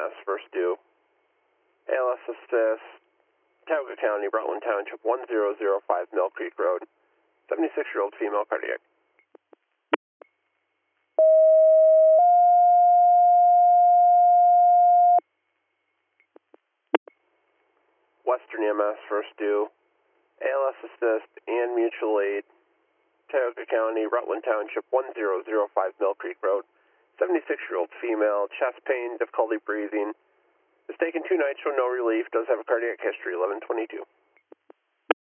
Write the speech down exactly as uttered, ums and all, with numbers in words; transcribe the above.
S, first due. A L S assist, Tioga County, Rutland Township, one zero zero five Mill Creek Road, seventy-six-year-old female, cardiac. Western E M S, first due. A L S assist and mutual aid, Tioga County, Rutland Township, one zero zero five Mill Creek Road, seventy-six-year-old female, chest pain, difficulty breathing. Is taken two nights, show no relief, does have a cardiac history, eleven twenty-two.